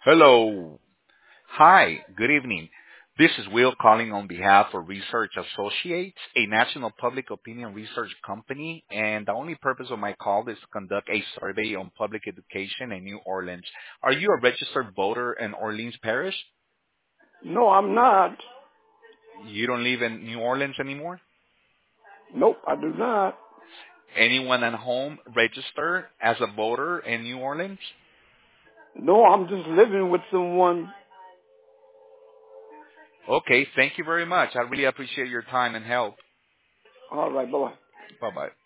Hello. Hi, good evening. This is Will calling on behalf of Research Associates, a national public opinion research company, and the only purpose of my call is to conduct a survey on public education in New Orleans. Are you a registered voter in Orleans Parish? No, I'm not. You don't live in New Orleans anymore? Nope, I do not. Anyone at home register as a voter in New Orleans? No, I'm just living with someone. Okay, thank you very much. I really appreciate your time and help. All right, bye-bye. Bye-bye.